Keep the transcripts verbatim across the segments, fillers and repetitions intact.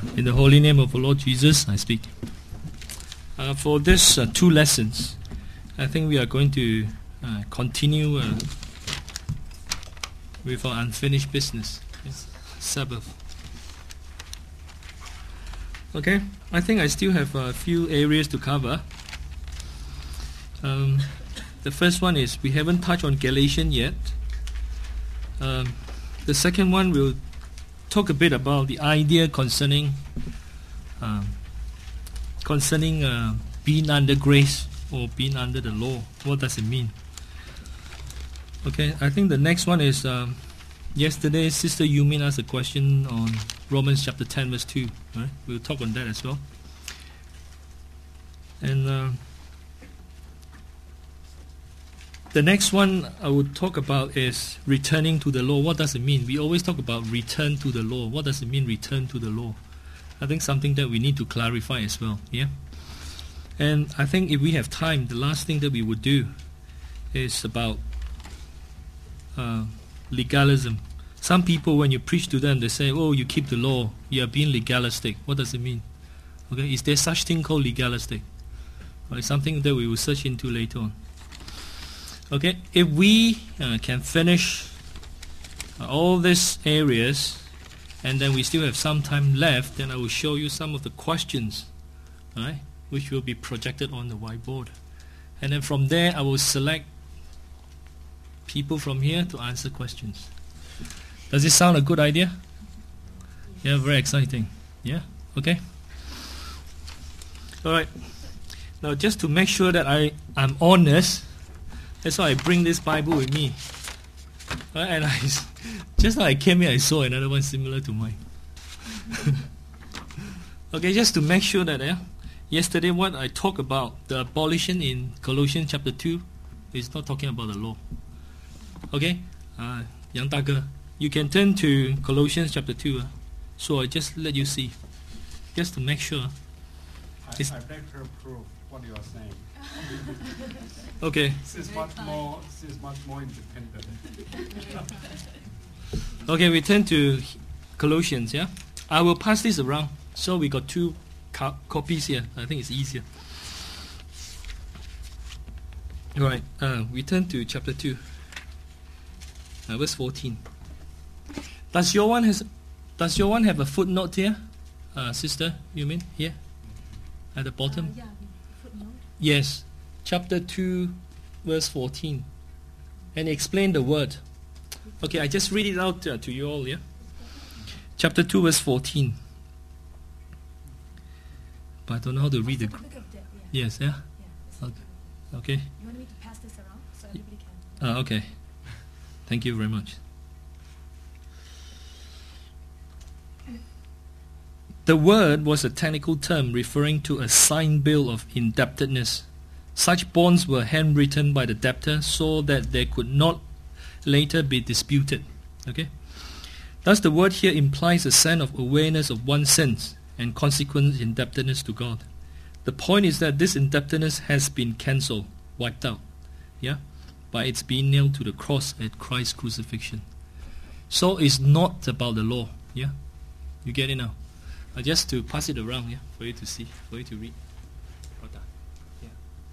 In the holy name of the Lord Jesus, I speak. Uh, for this uh, two lessons, I think we are going to uh, continue uh, with our unfinished business, yes. Sabbath. Okay, I think I still have a few areas to cover. Um, the first one is we haven't touched on Galatians yet. Um, the second one will talk a bit about the idea concerning um, concerning uh, being under grace or being under the law. What does it mean? Okay, I think the next one is um, yesterday Sister Yumin asked a question on Romans chapter ten verse two. Right? We'll talk on that as well. And uh, the next one I would talk about is returning to the law. What does it mean? We always talk about return to the law. What does it mean, return to the law? I think something that we need to clarify as well. Yeah. And I think if we have time, the last thing that we would do is about uh, legalism. Some people, when you preach to them, they say, "Oh, you keep the law. You are being legalistic." What does it mean? Okay, is there such thing called legalistic? Or it's something that we will search into later on. Okay, if we uh, can finish uh, all these areas, and then we still have some time left, then I will show you some of the questions, right, which will be projected on the whiteboard. And then from there, I will select people from here to answer questions. Does this sound a good idea? Yeah, very exciting. Yeah, okay. All right. Now, just to make sure that I, I'm honest, that's why I bring this Bible with me. Uh, and I, just now I came here, I saw another one similar to mine. Okay, just to make sure that yeah, yesterday what I talked about, the abolition in Colossians chapter two, is not talking about the law. Okay, uh, Yang Dage, you can turn to Colossians chapter two. Uh, so I just let you see, just to make sure. I, I beg her proof what you are saying. Okay. This is much more. This is much more independent. Okay, we turn to Colossians. Yeah, I will pass this around. So we got two co- copies here. I think it's easier. All right. Uh, we turn to chapter two, uh, verse fourteen. Does your one has? Does your one have a footnote here, uh, sister? You mean here, at the bottom? Uh, yeah, footnote. Yes, chapter two, verse fourteen. And explain the word. Okay, I just read it out uh, to you all, yeah? Chapter two, verse fourteen. But I don't know how to read the... Look at that, yeah. Yes, yeah? Yeah, Okay. Okay. You want me to pass this around so everybody can? Uh, okay. Thank you very much. The word was a technical term referring to a signed bill of indebtedness. Such bonds were handwritten by the debtor so that they could not later be disputed. Okay? Thus the word here implies a sense of awareness of one's sins and consequent indebtedness to God. The point is that this indebtedness has been cancelled, wiped out, yeah, by its being nailed to the cross at Christ's crucifixion. So it's not about the law, yeah? You get it now? Uh, just to pass it around, yeah, for you to see, for you to read. Yeah.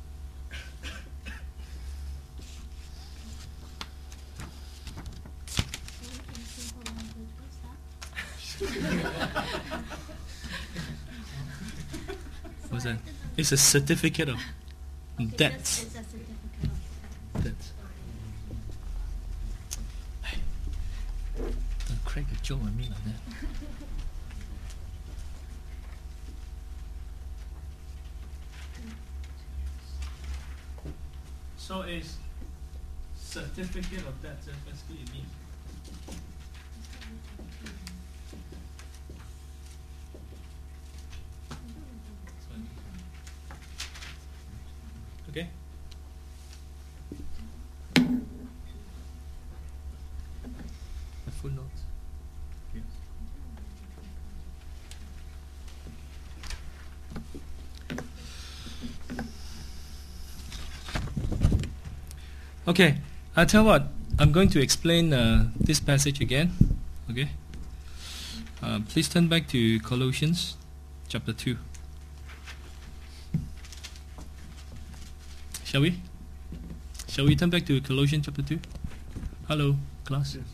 What's that? It's a certificate of debt. It's a certificate of Debt. Hey, don't crack a joke on me like that. So it's certificate of debt. That's what it means. Okay. The footnotes. Yes. Okay, I'll tell you what, I'm going to explain uh, this passage again. Okay. Uh, Uh, please turn back to Colossians chapter two. Shall we? Shall we turn back to Colossians chapter two? Hello, class. Yes.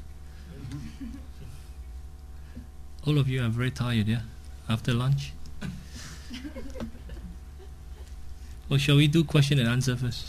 All of you are very tired, yeah? After lunch? Or shall we do question and answer first?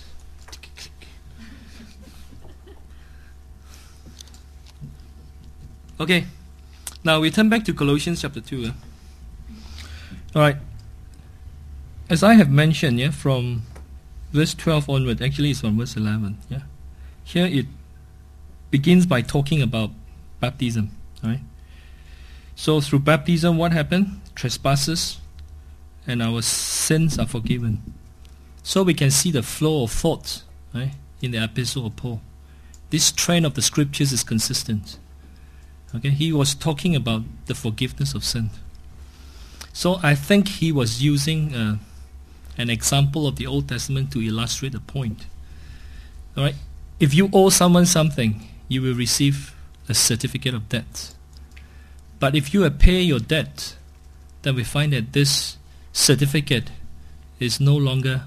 Okay. Now we turn back to Colossians chapter two. Eh? Alright. As I have mentioned, yeah, from verse twelve onward, actually it's from verse eleven. Yeah. Here it begins by talking about baptism. Alright. So through baptism, what happened? Trespasses and our sins are forgiven. So we can see the flow of thoughts, right, in the epistle of Paul. This trend of the scriptures is consistent. Okay, he was talking about the forgiveness of sin. So I think he was using uh, an example of the Old Testament to illustrate the point. All right, if you owe someone something, you will receive a certificate of debt. But if you pay your debt, then we find that this certificate is no longer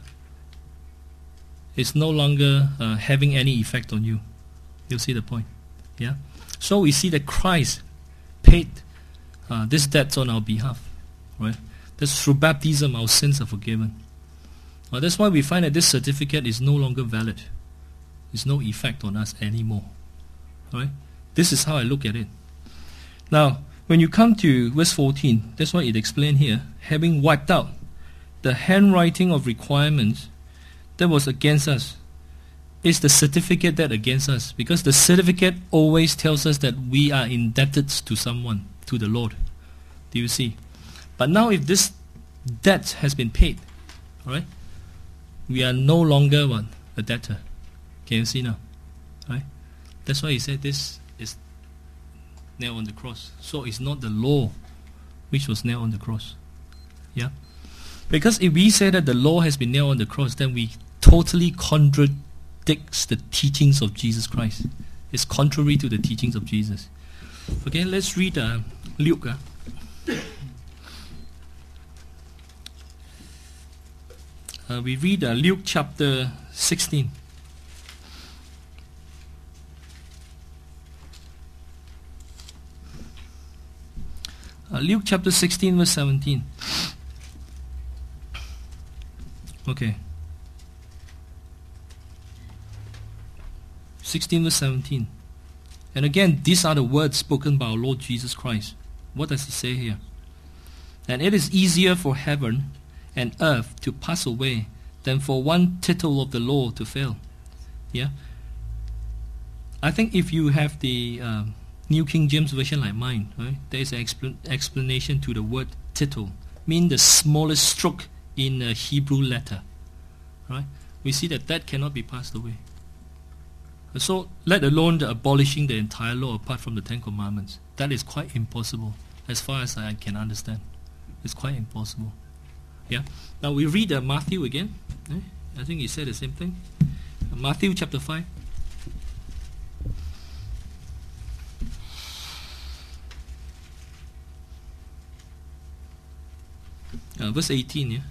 is no longer uh, having any effect on you. You'll see the point. Yeah. So we see that Christ paid uh, this debt on our behalf. Right. That's through baptism our sins are forgiven. Uh, that's why we find that this certificate is no longer valid. There's no effect on us anymore. Right. This is how I look at it. Now, when you come to verse fourteen, that's what it explained here. Having wiped out the handwriting of requirements that was against us, is the certificate that against us, because the certificate always tells us that we are indebted to someone, to the Lord. Do you see? But now if this debt has been paid, all right, we are no longer what, a debtor. Can you see now? Right? That's why he said this is nailed on the cross. So it's not the law which was nailed on the cross. Yeah? Because if we say that the law has been nailed on the cross, then we totally contradicts the teachings of Jesus Christ. It's contrary to the teachings of Jesus. Okay, let's read uh, Luke. Uh. Uh, we read uh, Luke chapter sixteen. Uh, Luke chapter sixteen, verse seventeen. Okay. sixteen verse seventeen. And again, these are the words spoken by our Lord Jesus Christ. What does he say here? And it is easier for heaven and earth to pass away than for one tittle of the law to fail. Yeah. I think if you have the uh, New King James Version like mine, right, there is an expl- explanation to the word tittle, mean the smallest stroke in a Hebrew letter. Right? We see that that cannot be passed away. So, let alone the abolishing the entire law apart from the Ten Commandments. That is quite impossible, as far as I can understand. It's quite impossible. Yeah. Now we read uh, Matthew again. Eh? I think he said the same thing. Uh, Matthew chapter five. Uh, verse eighteen. Yeah.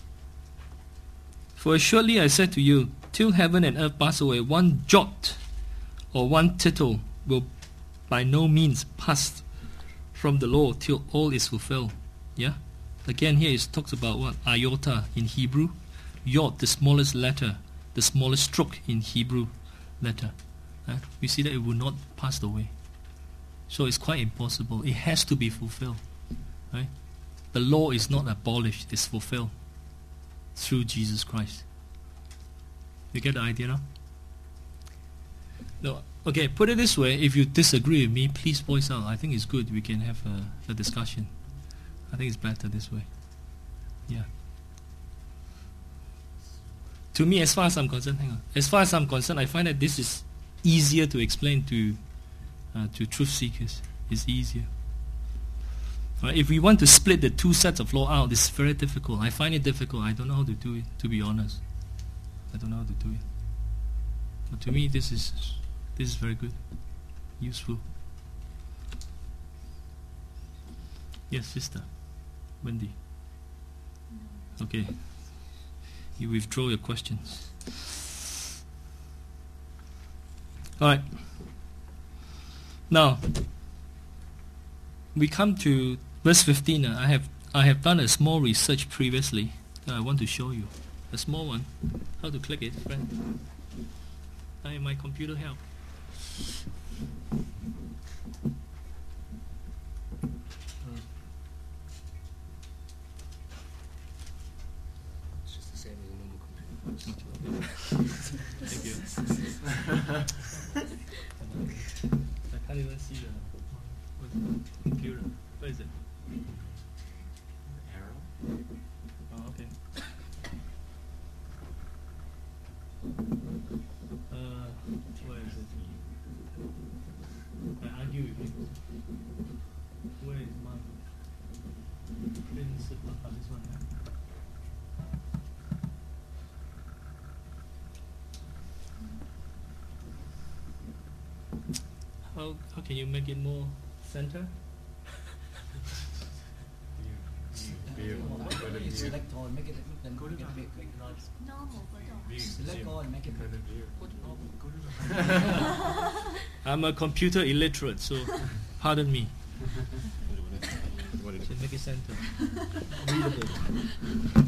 For assuredly I said to you, till heaven and earth pass away, one jot or one tittle will by no means pass from the law till all is fulfilled. Yeah? Again here it talks about what? Iota in Hebrew. Yod, the smallest letter, the smallest stroke in Hebrew letter. Right? We see that it will not pass away. So it's quite impossible. It has to be fulfilled. Right? The law is not abolished, it's fulfilled through Jesus Christ. You get the idea now? No. Okay, put it this way, if you disagree with me, please voice out. I think it's good we can have a, a discussion. I think it's better this way. Yeah. To me, as far as I'm concerned, hang on. As far as I'm concerned, I find that this is easier to explain to uh, to truth seekers. It's easier. Right, if we want to split the two sets of law out, it's very difficult. I find it difficult. I don't know how to do it, to be honest. I don't know how to do it. But to me, this is this is very good, useful. Yes, sister. Wendy. Okay. You withdraw your questions. Alright. Now, we come to verse fifteen. Uh, I have I have done a small research previously that I want to show you. A small one. How to click it, friend? I my computer help. It's just the same as a normal computer. Thank you. I can't even see the what's the computer. Where is it? Arrow? Oh, okay. Uh, where is it? I argue with you. Where is my principal? Oh, this one. Yeah? How how can you make it more center? View. You select all, make it then Go to make it the- big. Normal photo. View. Select all and make it Go to big. view. Go to normal. Go to the- I'm a computer illiterate, so pardon me. What did Should make it center. Readable.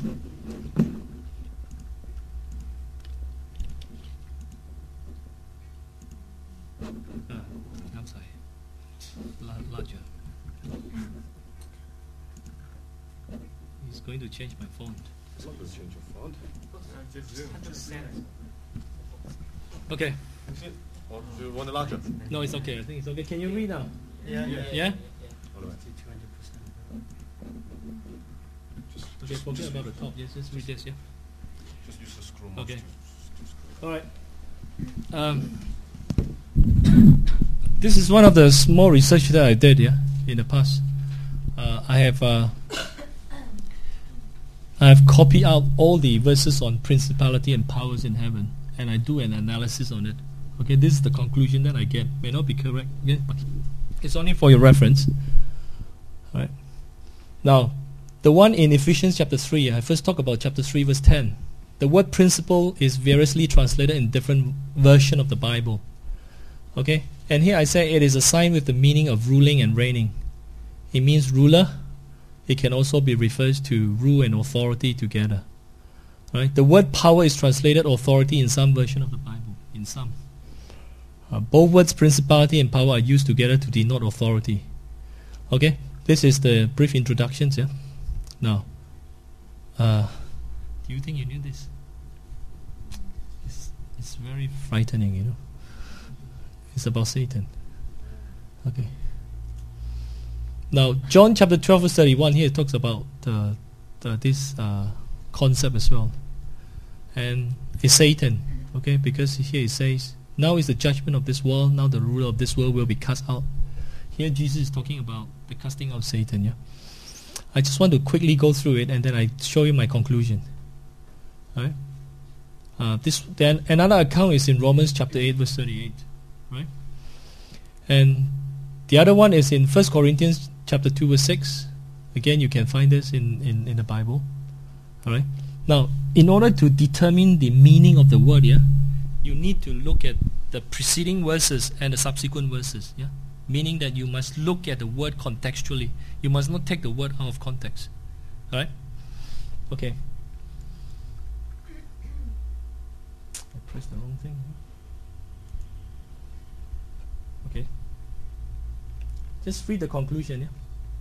Ah, I'm sorry. La- larger. He's going to change my font. It's not going to change your font. Just zoom. Okay. Or do you want it larger? No, it's okay. I think it's okay. Can you read now? Yeah, yeah, yeah. All the way. twenty percent. Just, Okay, just, forget just, about the top. Yes, just read this. Yeah. just use the scroll mouse Okay. to, to scroll. All right. Um, this is one of the small research that I did, yeah, in the past. Uh, I have uh, I have copied out all the verses on principality and powers in heaven, and I do an analysis on it. Okay, this is the conclusion that I get. May not be correct, okay, but it's only for your reference. All right. Now, the one in Ephesians chapter three, I first talk about chapter three, verse ten. The word principle is variously translated in different version of the Bible. Okay? And here I say it is a sign with the meaning of ruling and reigning. It means ruler. It can also be referred to rule and authority together. Right? The word power is translated authority in some version of the Bible. In some. Uh, both words principality and power are used together to denote authority. Okay? This is the brief introductions, yeah? Now, uh, do you think you knew this? It's, it's very frightening, you know. It's about Satan. Okay. Now, John chapter twelve verse thirty-one here talks about uh, the, this uh, concept as well. And it's Satan, okay, because here it says, now is the judgment of this world, now the ruler of this world will be cast out. Here Jesus is talking about the casting out of Satan, yeah. I just want to quickly go through it and then I show you my conclusion. Right? Uh, this then another account is in Romans chapter eight verse thirty-eight, right? And the other one is in First Corinthians chapter two verse six. Again, you can find this in, in, in the Bible. All right. Now, in order to determine the meaning of the word, yeah, you need to look at the preceding verses and the subsequent verses, yeah. Meaning that you must look at the word contextually. You must not take the word out of context. All right. Okay. I pressed the wrong thing. Okay. Just read the conclusion, yeah?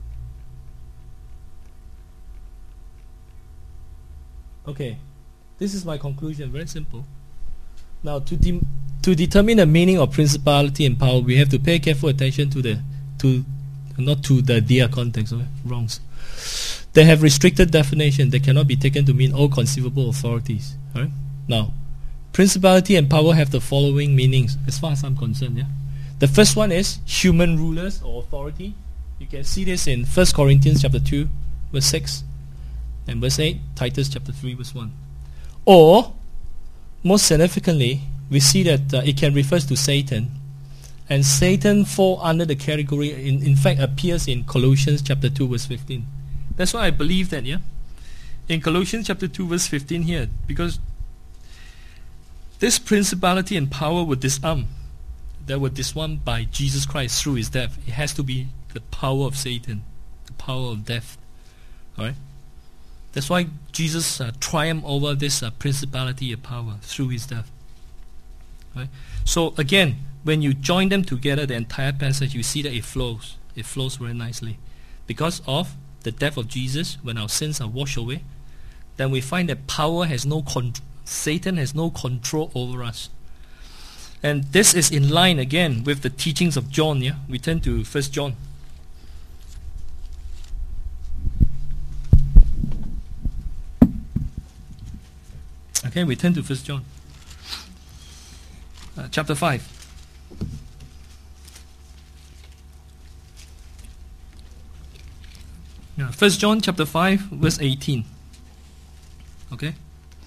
Okay. This is my conclusion, very simple. Now, to de- to determine the meaning of principality and power, we have to pay careful attention to the to not to the their context, okay? Wrongs. They have restricted definition that cannot be taken to mean all conceivable authorities. All right? Now, principality and power have the following meanings, as far as I'm concerned. Yeah. The first one is human rulers or authority. You can see this in First Corinthians chapter two, verse six, and verse eight. Titus chapter three, verse one. Or, most significantly, we see that uh, it can refer to Satan, And Satan fall under the category, in, in fact, appears in Colossians chapter two, verse fifteen. That's why I believe that, yeah? In Colossians chapter two, verse fifteen here, because this principality and power were disarmed. They were disarmed by Jesus Christ through his death. It has to be the power of Satan, the power of death. Alright? That's why Jesus uh, triumphed over this uh, principality and power through his death. Right? So again, when you join them together, the entire passage, you see that it flows. It flows very nicely. Because of the death of Jesus, when our sins are washed away, then we find that power has no con- Satan has no control over us. And this is in line again with the teachings of John. Yeah, we turn to First John. Okay, we turn to First John, uh, chapter five. Yeah, First John chapter five, verse eighteen. Okay.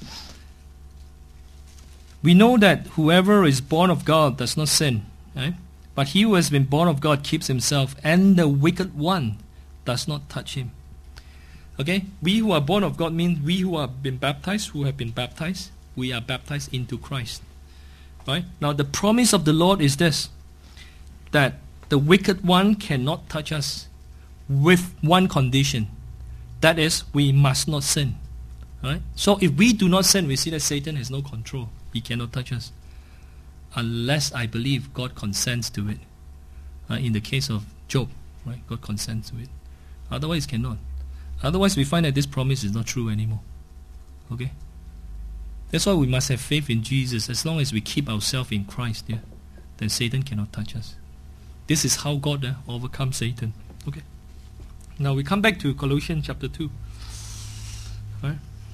We know that whoever is born of God does not sin, right? But he who has been born of God keeps himself, and the wicked one does not touch him. Okay? We who are born of God mean we who have been baptized, who have been baptized, we are baptized into Christ. Right? Now the promise of the Lord is this, that the wicked one cannot touch us with one condition. That is, we must not sin. Right? So if we do not sin, we see that Satan has no control. He cannot touch us. Unless, I believe, God consents to it. Uh, in the case of Job, right? God consents to it. Otherwise, cannot. Otherwise, we find that this promise is not true anymore. Okay? That's why we must have faith in Jesus. As long as we keep ourselves in Christ, yeah, then Satan cannot touch us. This is how God uh, overcomes Satan. Okay? Now we come back to Colossians chapter two. Right?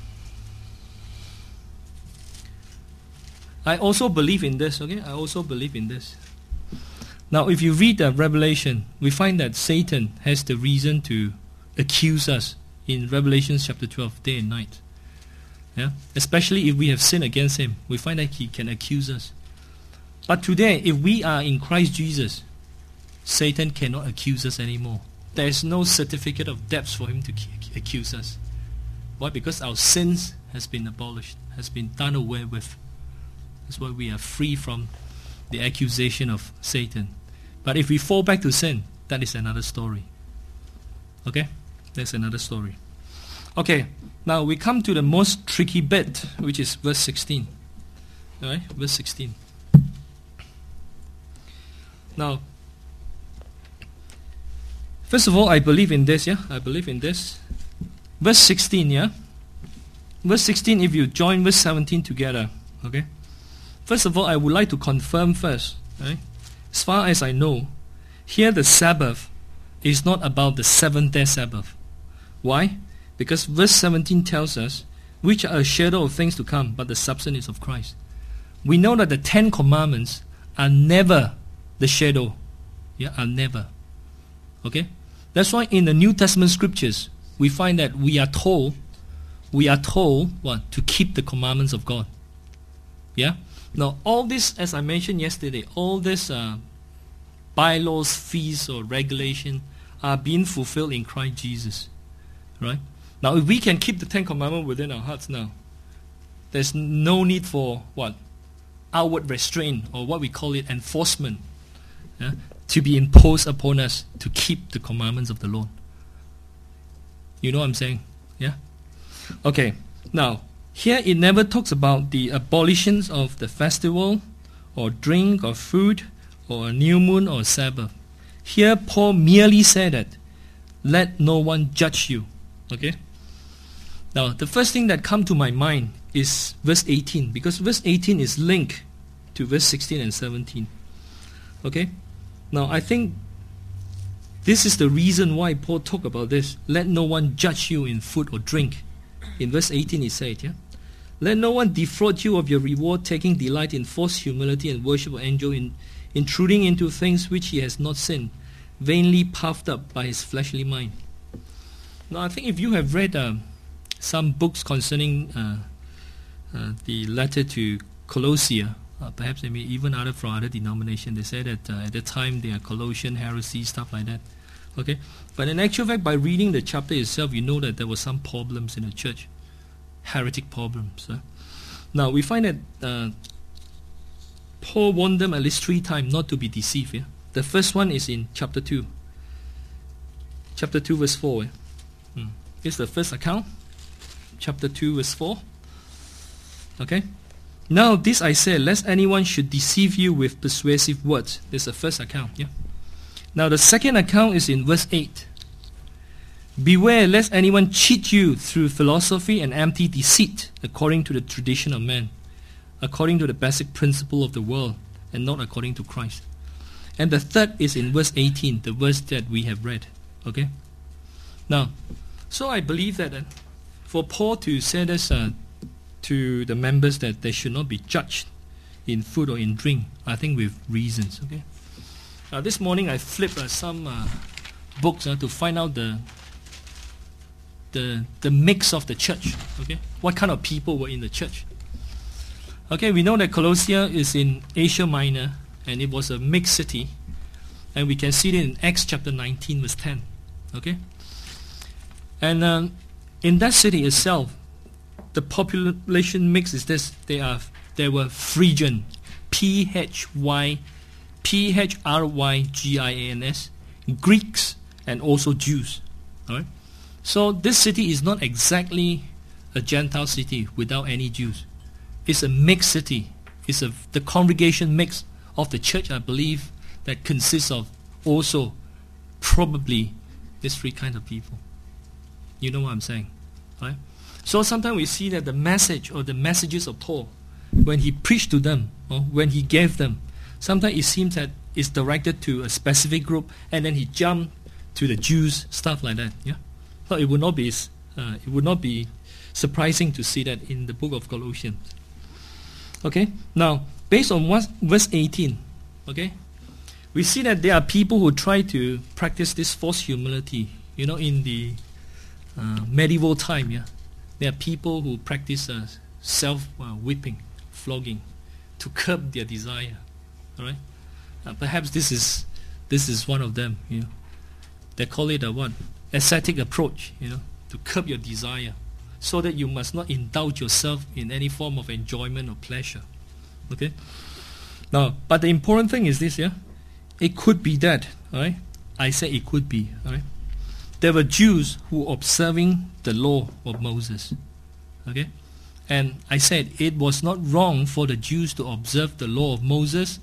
I also believe in this, okay? I also believe in this. Now, if you read the Revelation, we find that Satan has the reason to accuse us in Revelation chapter twelve, day and night. Yeah? Especially if we have sinned against him, we find that he can accuse us. But today, if we are in Christ Jesus, Satan cannot accuse us anymore. There is no certificate of debts for him to accuse us. Why? Because our sins has been abolished, has been done away with. That's why we are free from the accusation of Satan. But if we fall back to sin, that is another story. Okay? That's another story. Okay, now we come to the most tricky bit, which is verse sixteen. Alright, verse sixteen. Now, first of all, I believe in this, yeah? I believe in this. Verse sixteen, yeah? Verse sixteen, if you join verse seventeen together, okay? First of all, I would like to confirm first, right? As far as I know, here the Sabbath is not about the seventh-day Sabbath. Why? Because verse seventeen tells us, which are a shadow of things to come, but the substance is of Christ. We know that the Ten Commandments are never the shadow. Yeah, are never. Okay? That's why in the New Testament scriptures, we find that we are told, we are told, what? To keep the commandments of God. Yeah? Now, all this, as I mentioned yesterday, all this uh, bylaws, fees, or regulation are being fulfilled in Christ Jesus. Right? Now, if we can keep the Ten Commandments within our hearts now, there's no need for what? Outward restraint, or what we call it, enforcement, yeah, to be imposed upon us to keep the commandments of the Lord. You know what I'm saying? Yeah? Okay. Now, here it never talks about the abolitions of the festival, or drink, or food, or a new moon, or Sabbath. Here Paul merely said that, let no one judge you. Okay? Now, the first thing that comes to my mind is verse eighteen, because verse eighteen is linked to verse sixteen and seventeen. Okay? Now, I think this is the reason why Paul talked about this. Let no one judge you in food or drink. In verse eighteen he said, yeah? Let no one defraud you of your reward, taking delight in false humility and worship of angel, in intruding into things which he has not sinned, vainly puffed up by his fleshly mind. Now, I think if you have read uh, some books concerning uh, uh, the letter to Colossia, Uh, perhaps they may even other from other denomination. They say that uh, at the time they are Colossian heresy, stuff like that. Okay, but in actual fact, by reading the chapter itself, you know that there were some problems in the church, heretic problems. Huh? Now we find that uh, Paul warned them at least three times not to be deceived. Yeah? The first one is in chapter two. Chapter two, verse four. Eh? Hmm. Here's the first account. Chapter two, verse four. Okay. Now this I say, lest anyone should deceive you with persuasive words. This is the first account. Yeah. Now the second account is in verse eight. Beware lest anyone cheat you through philosophy and empty deceit, according to the tradition of man, according to the basic principle of the world, and not according to Christ. And the third is in verse eighteen, the verse that we have read. Okay. Now, so I believe that uh, for Paul to say this uh, to the members that they should not be judged in food or in drink, I think with reasons. Okay. Uh, this morning I flipped uh, some uh, books uh, to find out the the the mix of the church. Okay, what kind of people were in the church? Okay, we know that Colossia is in Asia Minor, and it was a mixed city, and we can see it in Acts chapter nineteen, verse ten. Okay, and um, in that city itself, the population mix is this: they are they were Phrygian, P H Y, P H R Y G I A N S, Greeks, and also Jews. All right. So this city is not exactly a Gentile city without any Jews. It's a mixed city. It's a the congregation mix of the church, I believe, that consists of also probably these three kinds of people. You know what I'm saying, right? So sometimes we see that the message or the messages of Paul, when he preached to them or when he gave them, sometimes it seems that it's directed to a specific group, and then he jumped to the Jews, stuff like that. Yeah, so it would not be uh, it would not be surprising to see that in the book of Colossians. Okay, now based on what, verse eighteen, okay, we see that there are people who try to practice this false humility. You know, in the uh, medieval time, yeah, there are people who practice uh, self-whipping, uh, flogging, to curb their desire. All right, uh, perhaps this is this is one of them. You know, they call it a what ascetic approach. You know, to curb your desire, so that you must not indulge yourself in any form of enjoyment or pleasure. Okay. Now, but the important thing is this. Yeah, it could be that. All right, I say it could be. All right, there were Jews who were observing the law of Moses. Okay, and I said it was not wrong for the Jews to observe the law of Moses,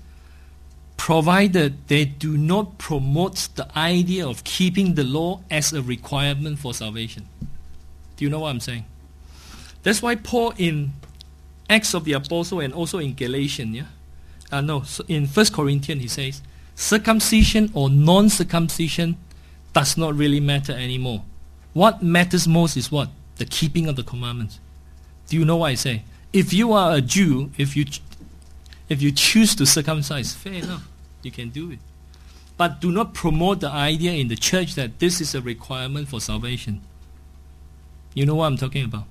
provided they do not promote the idea of keeping the law as a requirement for salvation. Do you know what I'm saying? That's why Paul in Acts of the Apostle and also in Galatians, yeah, uh, no, so in First Corinthians he says, circumcision or non-circumcision does not really matter anymore. What matters most is what? The keeping of the commandments. Do you know what I say? If you are a Jew, if you ch- if you choose to circumcise, fair enough, you can do it. But do not promote the idea in the church that this is a requirement for salvation. You know what I'm talking about?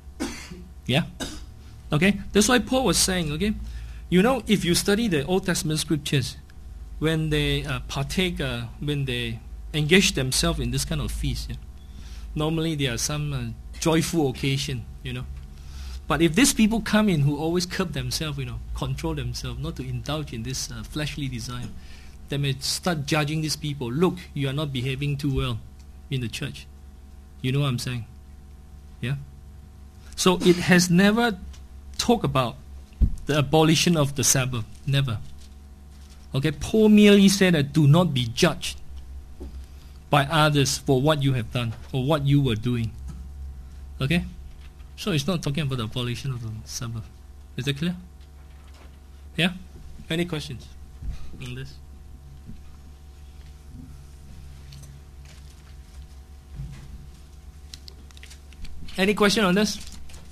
Yeah? Okay? That's why Paul was saying, okay? You know, if you study the Old Testament scriptures, when they uh, partake, uh, when they engage themselves in this kind of feast, yeah, normally there are some uh, joyful occasion, you know. But if these people come in who always curb themselves, you know, control themselves, not to indulge in this uh, fleshly desire, they may start judging these people. Look, you are not behaving too well in the church. You know what I'm saying? Yeah? So it has never talked about the abolition of the Sabbath. Never. Okay, Paul merely said that do not be judged by others for what you have done or what you were doing. Okay? So it's not talking about the abolition of the Sabbath. Is that clear? Yeah? Any questions on this? Any question on this?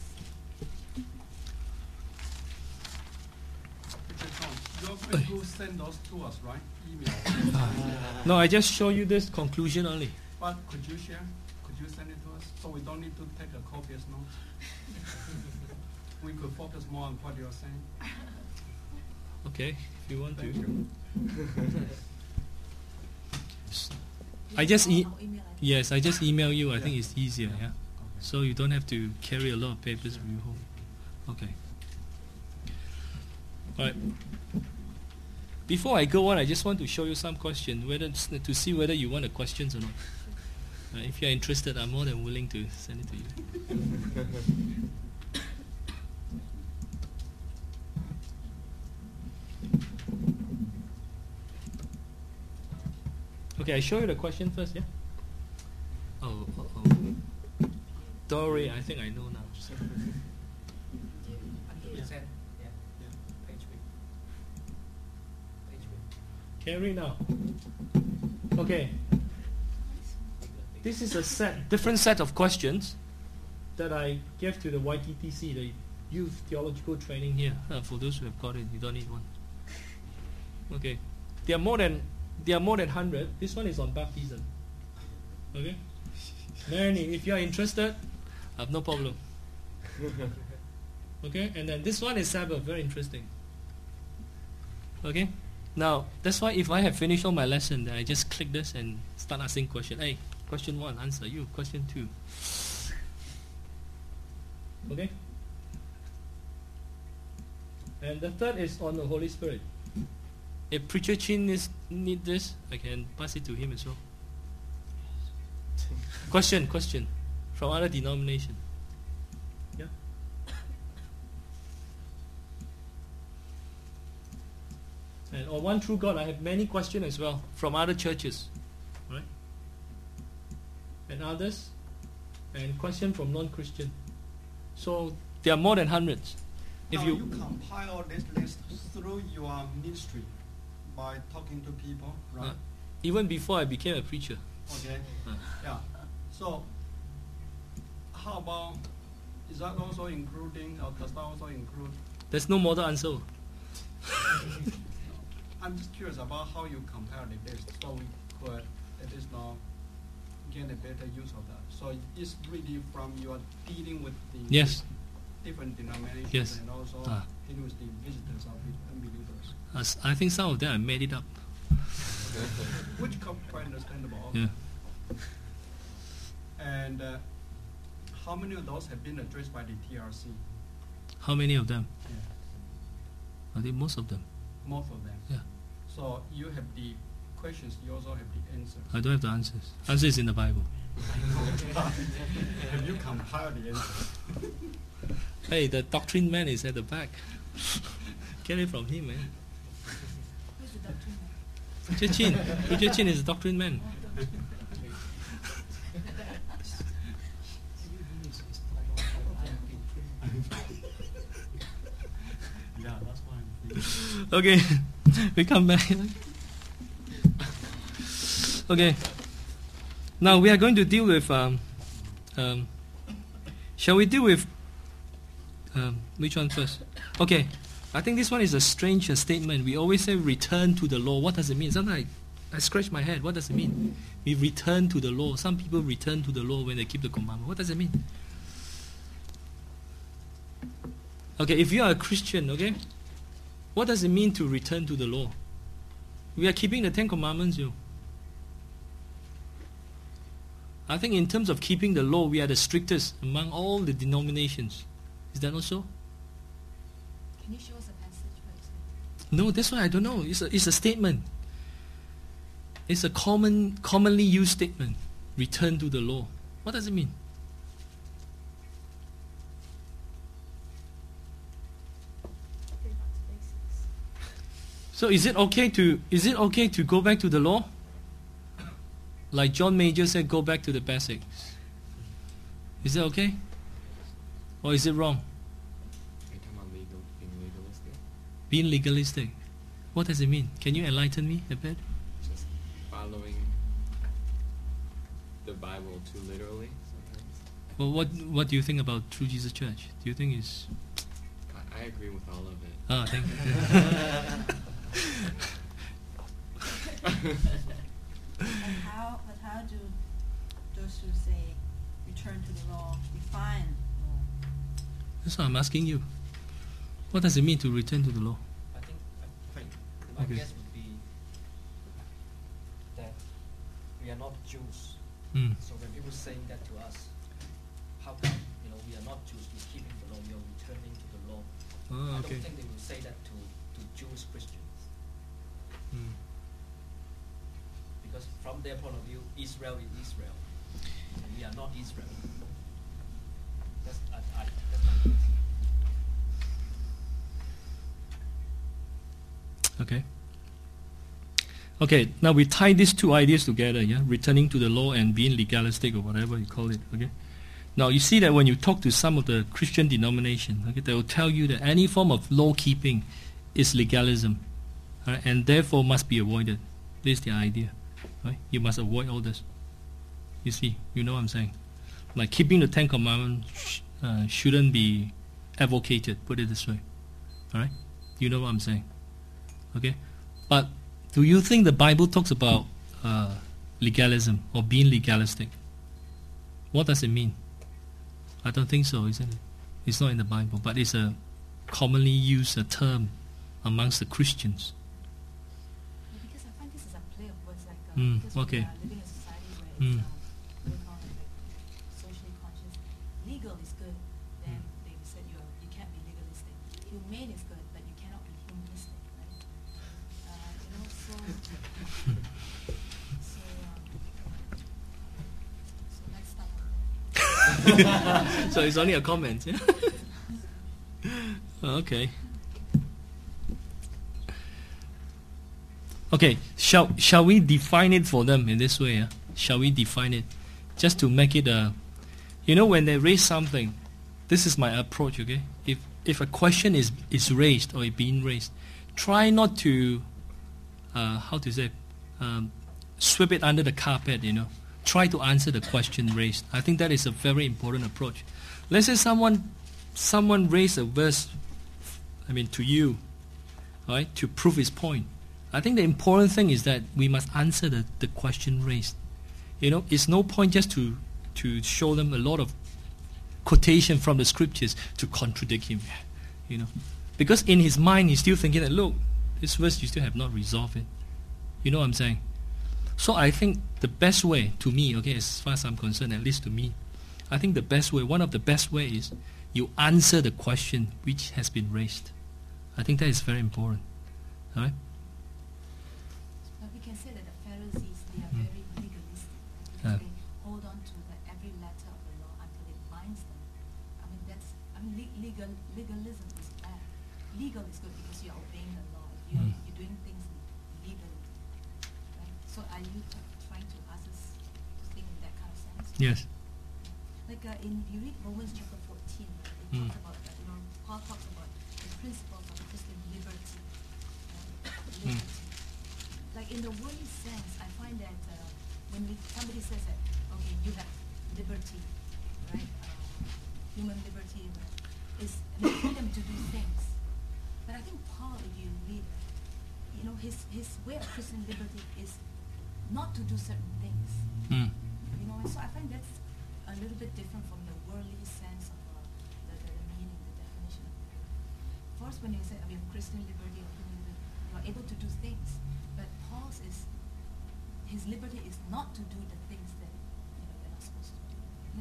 You're going to send those to us, right? Email. No, I just show you this conclusion only. But could you share? Could you send it to us so we don't need to take a copious notes? We could focus more on what you're saying. Okay, if you want Thank to. you. I just e- Our email address. yes, I just email you. I think Yeah. it's easier. Yeah. Okay. So you don't have to carry a lot of papers with you home. Okay. All right. Before I go on, I just want to show you some questions, whether to see whether you want the questions or not. Uh, if you're interested, I'm more than willing to send it to you. Okay, I show you the question first, yeah? Oh, oh, oh. Dory, I think I know now. Until send. Yeah. Page three. Page three. Carry now. Okay. This is a set, different set of questions that I gave to the Y T T C, the Youth Theological Training here. Uh, for those who have got it, you don't need one. Okay. There are more than there are more than hundred. This one is on baptism. Okay. Many. If you are interested, I have no problem. Okay. And then this one is Sabbath. Very interesting. Okay. Now that's why if I have finished all my lesson, then I just click this and start asking question. Hey, question one, answer. You, question two. Okay. And the third is on the Holy Spirit. If Preacher Chin is need this, I can pass it to him as well. Question, question from other denomination. Yeah. And on One True God, I have many questions as well from other churches, right? And others, and question from non-Christian. So there are more than hundreds. If now you, you compile this list through your ministry by talking to people, right? uh, even before I became a preacher, Okay. uh, Yeah. So how about, is that also including, or does that also include? there's no model answer. I'm just curious about how you compare the list, so we could at least now get a better use of that. So it's really from your dealing with the Yes. different denominations Yes. and also Ah. dealing with the visitors of the unbelievers, As I think some of them I made it up. which come quite understandable. Yeah. And uh, how many of those have been addressed by the T R C? How many of them? Yeah. I think most of them. Most of them. Yeah. So you have the questions, you also have the answers. I don't have the answers. Answer is in the Bible. Have you compiled the answers? Hey, the doctrine man is at the back. Get it from him, man. Who's the doctrine man? Preacher Chin. Preacher Chin is the doctrine man. Yeah, that's why I'm thinking. Okay, we come back. Okay, now we are going to deal with. Um, um, shall we deal with um, which one first? Okay, I think this one is a strange uh, statement. We always say return to the law. What does it mean? Sometimes I, I scratch my head. What does it mean? We return to the law. Some people return to the law when they keep the commandment. What does it mean? Okay, if you are a Christian, okay, what does it mean to return to the law? We are keeping the Ten Commandments, you. I think in terms of keeping the law, we are the strictest among all the denominations. Is that not so? Can you show us a passage where it says? No, that's why I don't know. It's a, it's a statement. It's a common, commonly used statement. Return to the law. What does it mean? Get back to basics. So is it okay to is it okay to go back to the law? Like John Major said, go back to the basics. Is that okay? Or is it wrong? Are you talking about legal, being legalistic? Being legalistic. What does it mean? Can you enlighten me a bit? Just following the Bible too literally sometimes. Well, what what do you think about True Jesus Church? Do you think it's I, I agree with all of it. ah thank you. And how, but how do those who say return to the law define law? That's what I'm asking you. What does it mean to return to the law? I think my Okay. guess would be that we are not Jews. Mm. So when people saying that to us, how come, you know, we are not Jews, we're keeping the law, we are returning to the law. Oh, I okay. don't think they will say that to, to Jewish Christians. Mm. Because from their point of view, Israel is Israel. And we are not Israel. That's, I, I, that's my guess. Okay. Okay, now we tie these two ideas together, yeah? Returning to the law and being legalistic or whatever you call it, okay? Now you see that when you talk to some of the Christian denomination, okay, they will tell you that any form of law keeping is legalism, right, and therefore must be avoided. This is the idea, right? You must avoid all this. You see, you know what I'm saying? Like keeping the Ten Commandments sh- uh, shouldn't be advocated, put it this way, all right? You know what I'm saying, okay? But do you think the Bible talks about uh, legalism or being legalistic? What does it mean? I don't think so, isn't it? It's not in the Bible, but it's a commonly used a term amongst the Christians. Because I find this is a play of words, like uh, Mm, because okay. we are living in a society where it's Mm. um, what do you call it, like socially conscious. Legal is good, then they said you are, you can't be legalistic. Humane is good, but you cannot be humanistic, right? Uh, you know, so so um, so let's start on that. So it's only a comment. Yeah? Okay. Okay, shall shall we define it for them in this way? Yeah? Shall we define it? Just to make it a, you know, when they raise something, this is my approach, okay? If if a question is, is raised or is being raised, try not to, uh, how to say, um, sweep it under the carpet, you know. Try to answer the question raised. I think that is a very important approach. Let's say someone someone raised a verse, I mean, to you, all right, to prove his point. I think the important thing is that we must answer the, the question raised. You know, it's no point just to to show them a lot of quotation from the scriptures to contradict him, you know. Because in his mind, he's still thinking that, look, this verse, you still have not resolved it. You know what I'm saying? So I think the best way, to me, okay, as far as I'm concerned, at least to me, I think the best way, one of the best way is you answer the question which has been raised. I think that is very important. All right? But we can say that the Pharisees, they are Mm. very legalistic. Yeah. Because they hold on to the, every letter of the law until it binds them. I mean, that's, I mean, le- legal, legalism is bad. Legal is good because you're obeying the law. You're, Mm. you're doing things legally. Right? So are you t- trying to ask us to think in that kind of sense? Yes. Like uh, in, if you read Romans chapter fourteen, right, it Mm. talks about, uh, you know, Paul talks about the principles of Christian liberty. Right? Liberty. Like in the worldly sense, I find that uh, when we, somebody says that, okay, you have liberty, right? Uh, human liberty uh, is the freedom to do things. But I think Paul, if you read, you know, his his way of Christian liberty is not to do certain things. Mm. You know, and so I find that's a little bit different from the worldly sense of uh, the, the, the meaning, the definition of liberty. First, when you say, I mean, Christian liberty or human liberty, you are able to do things. But Paul's is, his liberty is not to do the things that, you know, they're not supposed to do.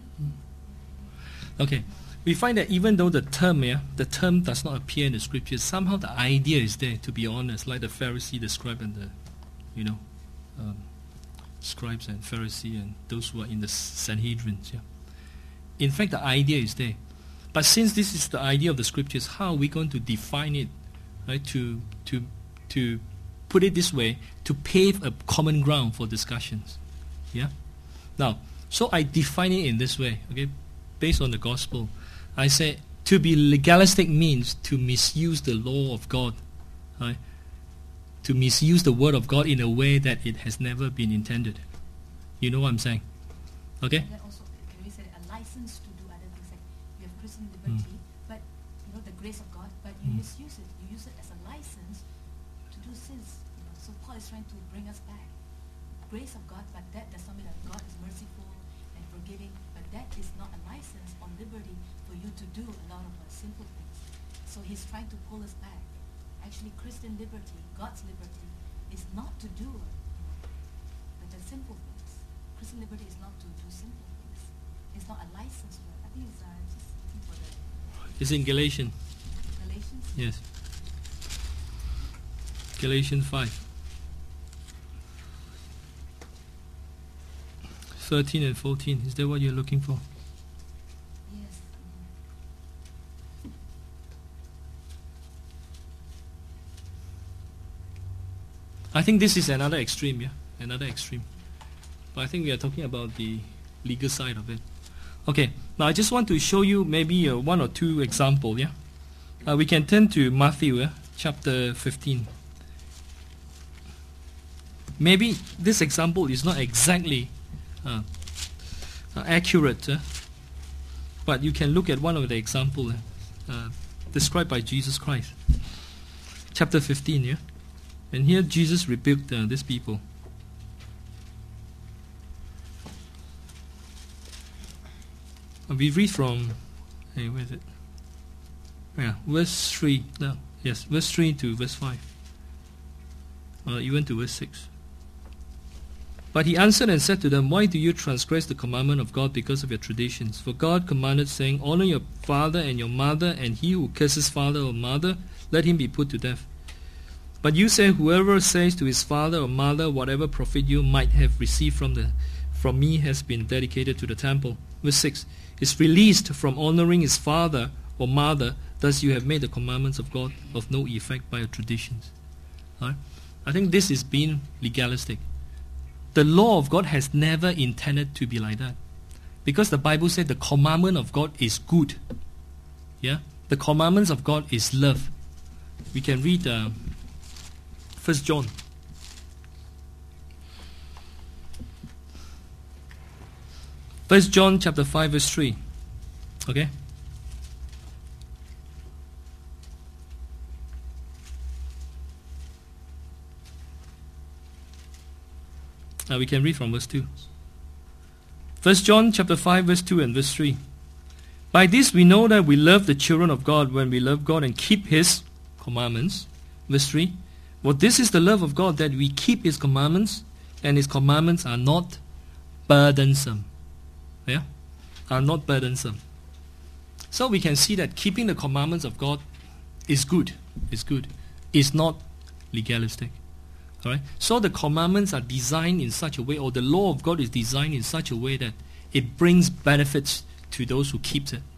Hmm? Okay. We find that even though the term, yeah, the term does not appear in the scriptures, somehow the idea is there, to be honest, like the Pharisee, the scribe, and the, you know, um, scribes and Pharisee and those who are in the Sanhedrin. Yeah. In fact, the idea is there. But since this is the idea of the scriptures, how are we going to define it? Right? To to to put it this way, to pave a common ground for discussions. Yeah. Now, so I define it in this way. Okay, based on the gospel, I say to be legalistic means to misuse the law of God. Right? To misuse the word of God in a way that it has never been intended. You know what I'm saying? Okay? And then also, can we say a license to do other things, like you have Christian liberty, but, you know, the grace of God, but you Mm. misuse it. You use it as a license to do sins. You know? So Paul is trying to bring us back. Grace of God, but that does not mean that God is merciful and forgiving, but that is not a license or liberty for you to do a lot of uh, sinful things. So he's trying to pull us back. actually Christian liberty, God's liberty, is not to do uh, the, the simple things. Christian liberty is not to do simple things. It's not a license for it. I think it's uh, just looking for the It's in Galatians. Galatians. Yes. Galatians five. thirteen and fourteen. Is that what you're looking for? Yes. mm. I think this is another extreme, yeah? Another extreme. But I think we are talking about the legal side of it. Okay, now I just want to show you maybe uh, one or two examples, yeah? Uh, we can turn to Matthew, yeah? Chapter fifteen. Maybe this example is not exactly uh, uh, accurate, uh, but you can look at one of the examples uh, uh, described by Jesus Christ. Chapter fifteen, yeah? And here Jesus rebuked uh, these people. Uh, we read from, hey, where is it? Yeah, verse three. No, yes, verse three to verse five. Uh, even to verse six. But he answered and said to them, Why do you transgress the commandment of God because of your traditions? For God commanded, saying, Honor your father and your mother, and he who curses father or mother, let him be put to death. But you say, Whoever says to his father or mother, Whatever profit you might have received from the from me has been dedicated to the temple. Verse six. Is released from honoring his father or mother, thus you have made the commandments of God of no effect by your traditions. Right? I think this is being legalistic. The law of God has never intended to be like that. Because the Bible said the commandment of God is good. Yeah? The commandments of God is love. We can read uh, First John. First John chapter five verse three. Okay? Uh, we can read from verse two. First John chapter five verse two and verse three. By this we know that we love the children of God when we love God and keep His commandments. Verse three. Well, this is the love of God, that we keep His commandments, and His commandments are not burdensome. Yeah? Are not burdensome. So we can see that keeping the commandments of God is good. Is good. It's not legalistic. Alright? So the commandments are designed in such a way, or the law of God is designed in such a way that it brings benefits to those who keep it.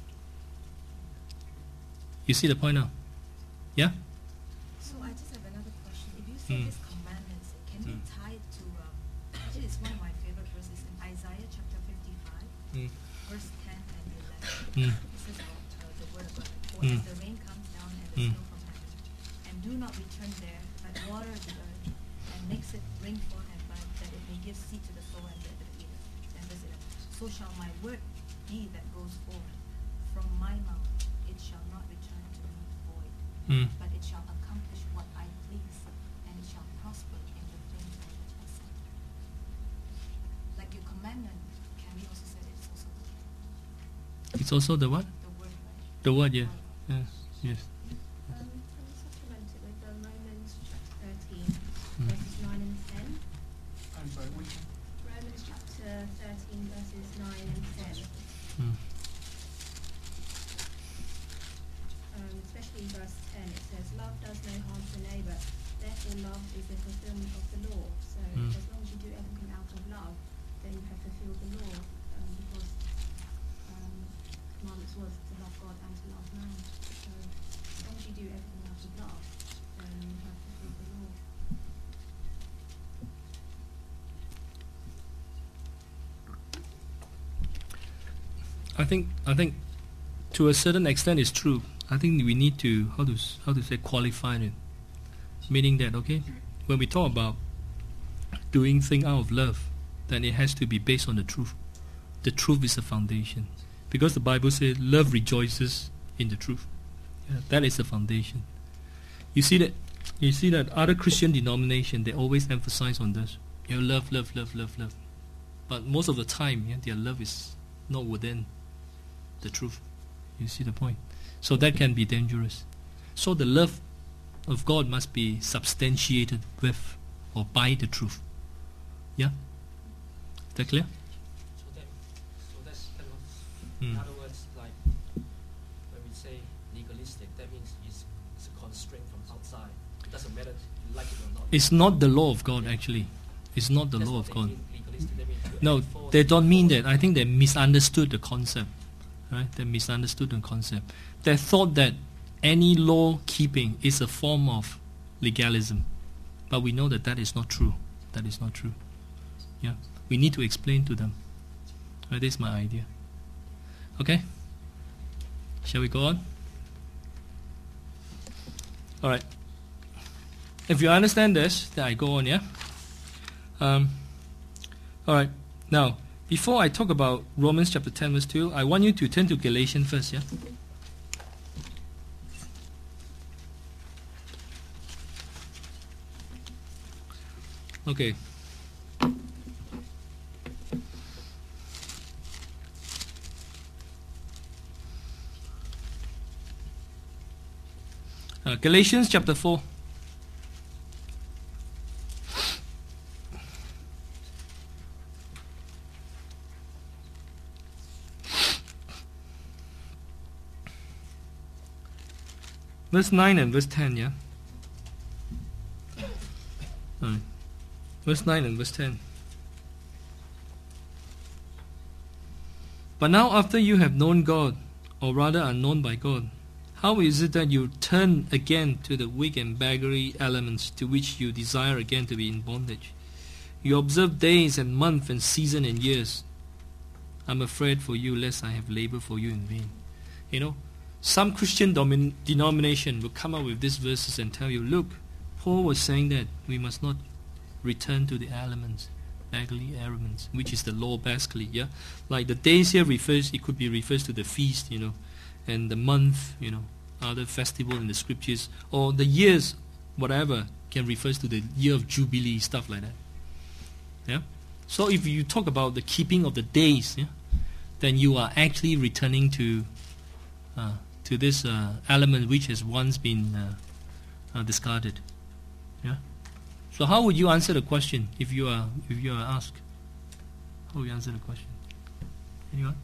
You see the point now? Yeah? So I just have another question. If you say Mm. these commandments, can we Mm. tie it to, um, actually it's one of my favorite verses in Isaiah chapter fifty-five, Mm. verse ten and eleven. Mm. It says about uh, the word of God. For Mm. as the rain comes down and the Mm. snow from heaven, and do not return there, but water the earth, and makes it bring forth and bud, that it may give seed to the sower and bread to the eater. Then verse eleven. So shall my word be that goes forth from my mouth. It shall not return to me void, Mm. but it shall accomplish what I please, and it shall prosper in the thing for which I sent it. Like your commandment, can we also say that it's also the, It's also the what? the word, right? The word, yeah. Yes. Yes. Um, can we supplement it with um, Romans chapter thirteen, Mm. verses nine and ten? I'm sorry, which one? Romans chapter thirteen, verses nine and ten. Mm. Um, especially in verse ten, it says, Love does no harm to neighbour, therefore love is the fulfilment of the law. So Mm. as long as you do everything out of love, then you have fulfilled the law, um, because um, commandments was to love God and to love man. So as long as you do everything out of love, then you have fulfilled the law. I think I think to a certain extent it's true. I think we need to how to s- how to say qualify it, meaning that okay, when we talk about doing things out of love, then it has to be based on the truth. The truth is the foundation, because the Bible says love rejoices in the truth. Yeah, that is the foundation. You see that you see that other Christian denomination, they always emphasize on this. You know, love, love, love, love, love. But most of the time, yeah, their love is not within the truth. You see the point? So that can be dangerous. So the love of God must be substantiated with or by the truth. Yeah? Is that clear? So that, so that's kind of, Hmm. in other words, like when we say legalistic, that means it's, it's a constraint from outside. It doesn't matter if you like it or not. It's not the law of God, actually. It's not the That's law what of they God. mean legalistic. They mean to No, enforce- they don't mean that. I think they misunderstood the concept. Right? They misunderstood the concept. They thought that any law keeping is a form of legalism. But we know that that is not true. That is not true. Yeah? We need to explain to them. Right, this is my idea. Okay? Shall we go on? Alright. If you understand this, then I go on, yeah? Um, Alright. Now, before I talk about Romans chapter ten verse two, I want you to turn to Galatians first, yeah? Okay. Uh, Galatians chapter four. Verse nine and verse ten, yeah? Alright. Verse nine and verse ten. But now after you have known God, or rather are known by God, how is it that you turn again to the weak and beggarly elements to which you desire again to be in bondage? You observe days and months and season and years. I'm afraid for you lest I have labored for you in vain. You know, some Christian domin- denomination will come up with these verses and tell you, look, Paul was saying that we must not return to the elements, beggarly elements, which is the law basically, yeah? Like the days here refers, it could be refers to the feast, you know, and the month, you know, other festival in the scriptures, or the years, whatever, can refers to the year of Jubilee, stuff like that. Yeah? So if you talk about the keeping of the days, yeah, then you are actually returning to uh, to this uh, element which has once been uh, uh, discarded. Yeah. So how would you answer the question if you are if you are asked? How would you answer the question? Anyone?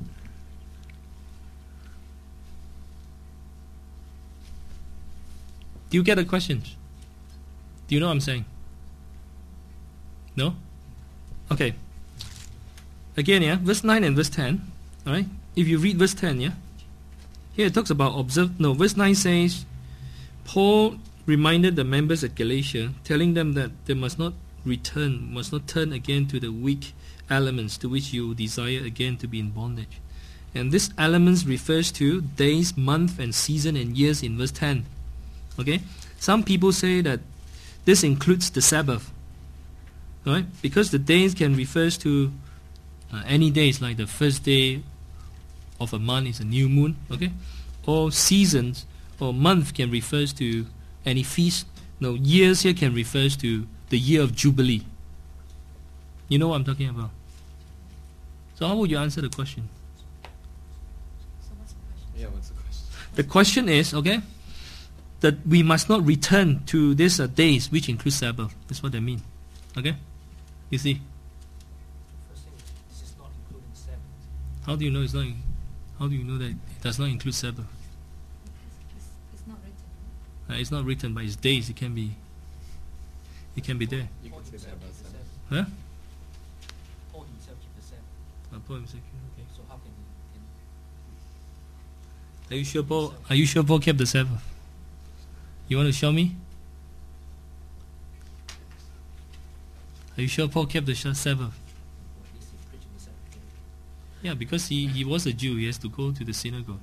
Do you get the questions? Do you know what I'm saying? No? Okay. Again, yeah, verse nine and verse ten. Alright? If you read verse ten, yeah? Here it talks about observe. No, verse nine says, Paul reminded the members at Galatia, telling them that they must not return, must not turn again to the weak elements to which you desire again to be in bondage. And this elements refers to days, month, and season and years in verse ten. Okay? Some people say that this includes the Sabbath. Right? Because the days can refer to uh, any days, like the first day of a month is a new moon. Okay? Or seasons or month can refer to any feast. No, years here can refer to the year of Jubilee. You know what I'm talking about? So how would you answer the question? So what's the question? Yeah, what's the question? The question is, okay, that we must not return to these uh, days which include Sabbath. That's what they mean. Okay? You see? First thing, this is not including Sabbath. How do you know it's not? In, how do you know that it does not include Sabbath? It's, it's not written. Uh, it's not written, but it's days. It can be. It can be there. You Paul can say that himself about keeps the Sabbath. Sabbath. Huh? Paul himself keeps the Sabbath. Uh, Paul himself, okay. So how can he? Can, Are you sure Paul? Are you sure Paul kept the Sabbath? You want to show me? Are you sure Paul kept the sh- Sabbath? or at least he's preaching the Sabbath? Can he? Yeah, because he, he was a Jew. He has to go to the synagogue.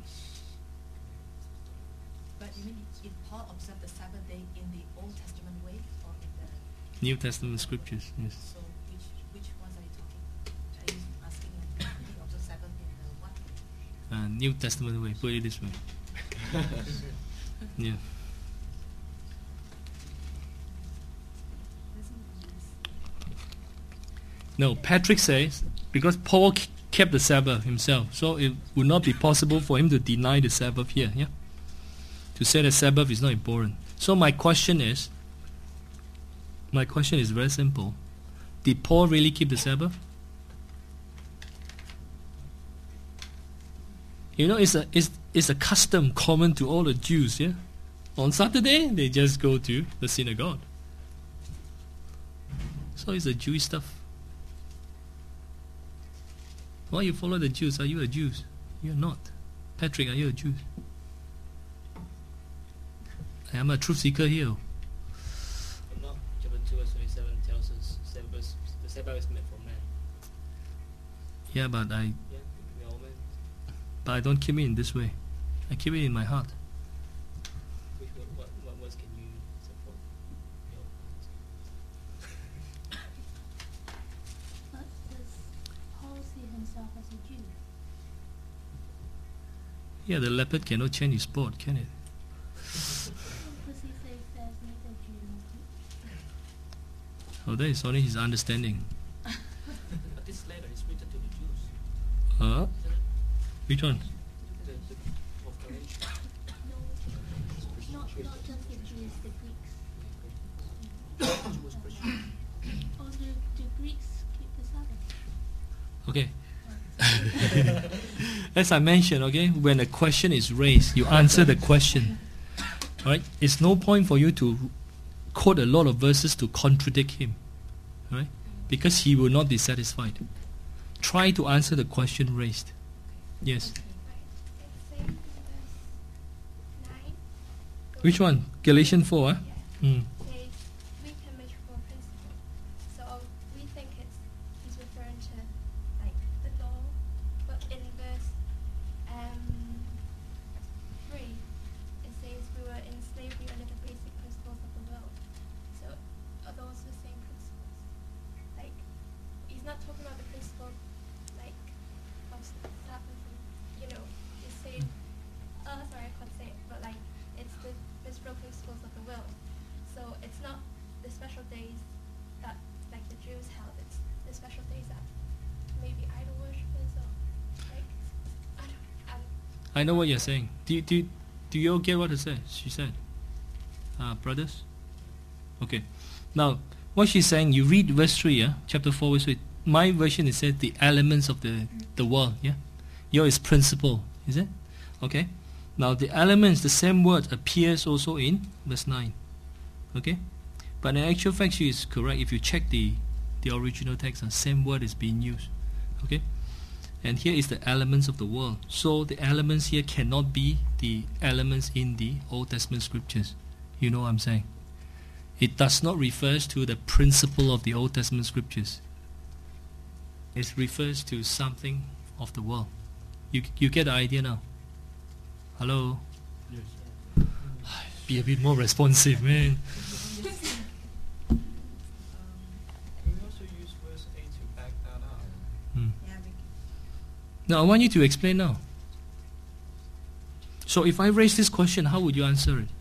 But you mean if Paul observed the Sabbath day in the Old Testament way or in the New Testament scriptures. Yes. so which which ones are you talking? Are you asking like he observed Sabbath in the what way? Uh, New Testament way. Put it this way. Yeah. No, Patrick says because Paul k- kept the Sabbath himself, so it would not be possible for him to deny the Sabbath here. Yeah. To say that Sabbath is not important. So my question is, my question is very simple. Did Paul really keep the Sabbath? You know, it's a it's, it's a custom common to all the Jews, yeah? On Saturday, they just go to the synagogue. So it's a Jewish stuff. Why you follow the Jews? Are you a Jew? You're not. Patrick, are you a Jew? I am a truth seeker here. I'm not. Chapter two verse twenty-seven tells us Sabbath, the Sabbath is meant for man. Yeah, but I Yeah, we are all men. but I don't keep it in this way. I keep it in my heart. Which what what, what words can you support? Your But does Paul see himself as a Jew? Yeah, the leopard cannot change his spot, can it? Because he says there's neither Jew nor Greek. Oh, that is only his understanding. But this letter is written to the Jews, Huh? isn't it? Which one? The, the book of Galatians. No, not, not just the Jews, the Greeks. Jewish Christians. Oh, do, do Greeks keep the Sabbath? Okay. As I mentioned, okay, when a question is raised, you answer the question. Alright? It's no point for you to quote a lot of verses to contradict him. Alright? Because he will not be satisfied. Try to answer the question raised. Yes. It's saying in verse nine. Which one? Galatians four, huh? Yeah. Mm. Says weak and miserable principle. So we think it's he's referring to like the law, but in verse um three it says we were in slavery under the basic principles of the world. So are those the same principles? Like he's not talking about the principle like of Sabbath, and, you know, he's saying oh sorry I can't say it, but like it's the miserable principles of the world. So it's not the special days that like the Jews held, it's the special days that maybe idol worshippers or like I don't I'm I know what you're saying. Do, do, do you all get what I said? She said. Uh, brothers? Okay. Now, what she's saying, you read verse three, yeah? Chapter four, verse three. My version, it says the elements of the, the world, yeah? Yours is principle, is it? Okay. Now, the elements, the same word appears also in verse nine. Okay? But in actual fact, she is correct. If you check the, the original text, the same word is being used. Okay? And here is the elements of the world. So the elements here cannot be the elements in the Old Testament scriptures. You know what I'm saying? It does not refer to the principle of the Old Testament scriptures. It refers to something of the world. You you get the idea now? Hello? Be a bit more responsive, man. Can we also use verse eight to back that up? Hmm. Yeah, Now, I want you to explain now. So if I raise this question, how would you answer it?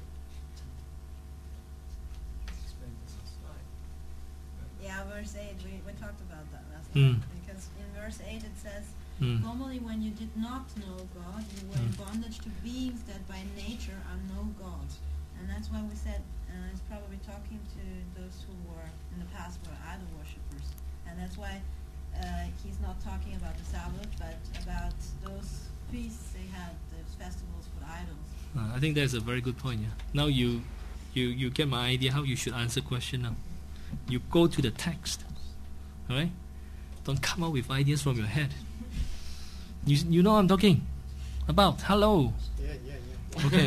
Explain this slide. yeah, verse eight, we, we talked about that last Mm. time. Because in verse eight it says, Hmm. formerly when you did not know God, you were in Mm. bondage to beings that by nature are no God. And that's why we said, uh, it's probably talking to those who were, in the past, were idol worshippers. And that's why uh, he's not talking about the Sabbath, but about those feasts they had, those festivals with idols. Uh, I think that's a very good point. Yeah. Now you, you, you get my idea how you should answer question now. You go to the text, all right? Don't come up with ideas from your head. You, you know what I'm talking about. Hello. Yeah, yeah, yeah. Okay.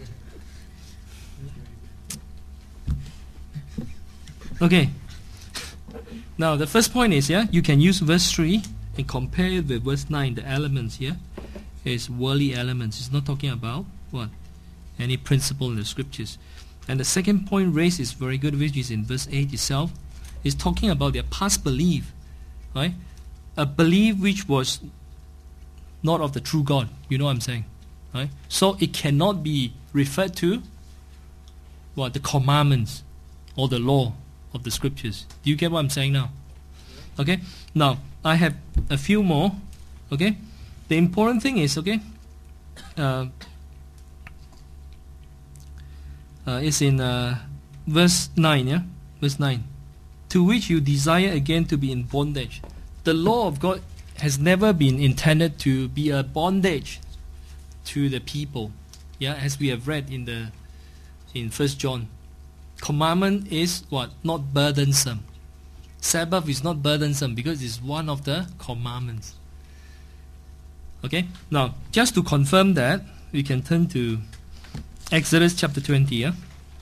Okay. Now the first point is, yeah, you can use verse three and compare it with verse nine. The elements here is worldly elements. It's not talking about what? Any principle in the scriptures. And the second point raised is very good, which is in verse eight itself. It's talking about their past belief, right? A belief which was not of the true God. You know what I'm saying, right? So it cannot be referred to what? The commandments or the law of the scriptures. Do you get what I'm saying now? Okay. Now I have a few more. Okay. The important thing is, okay, uh, Uh, it's in uh, verse nine, yeah? Verse nine. To which you desire again to be in bondage. The law of God has never been intended to be a bondage to the people. Yeah, as we have read in the in First John. Commandment is what? Not burdensome. Sabbath is not burdensome because it's one of the commandments. Okay? Now, just to confirm that, we can turn to Exodus chapter twenty, yeah?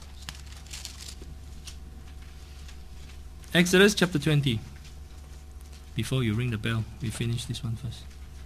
Exodus chapter twenty. Before you ring the bell, we finish this one first.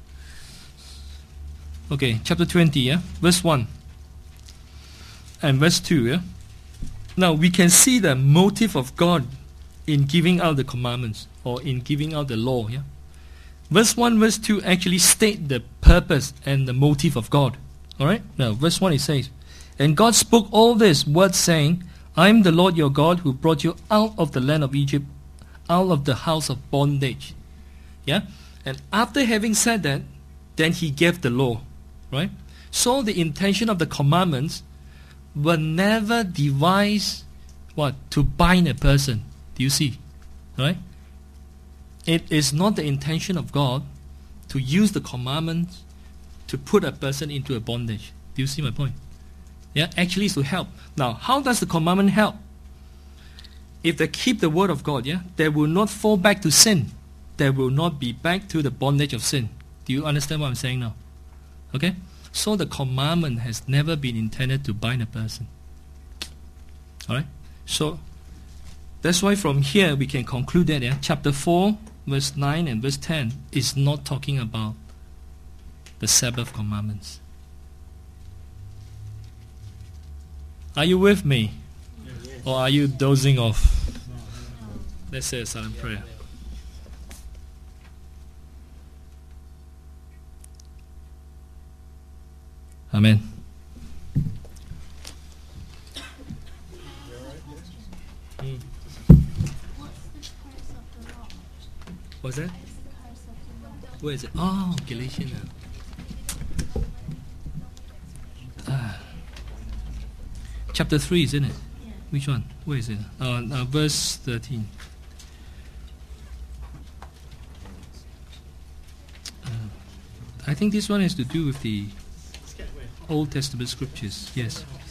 Okay, chapter twenty, yeah? Verse one. And verse two, yeah? Now, we can see the motive of God in giving out the commandments or in giving out the law, yeah? Verse one, verse two actually state the purpose and the motive of God. Alright? Now, verse one it says, And God spoke all these words, saying, I am the Lord your God who brought you out of the land of Egypt, out of the house of bondage. Yeah? And after having said that, then he gave the law. Right? So the intention of the commandments were never devised what? To bind a person. Do you see? Right? It is not the intention of God to use the commandments to put a person into a bondage. Do you see my point? Yeah, actually it's to help. Now, how does the commandment help? If they keep the word of God, yeah, they will not fall back to sin. They will not be back to the bondage of sin. Do you understand what I'm saying now? Okay? So the commandment has never been intended to bind a person. Alright? So, that's why from here we can conclude that yeah, chapter four, verse nine and verse ten is not talking about the Sabbath commandments. Are you with me? Yes. Or are you dozing off? Let's say a silent prayer. Amen. Mm. What's that? Where is it? Oh, Galatians. Ah. Chapter three, isn't it? Yeah. Which one? Where is it? Uh, uh, verse thirteen. Uh, I think this one has to do with the Old Testament scriptures. Yes.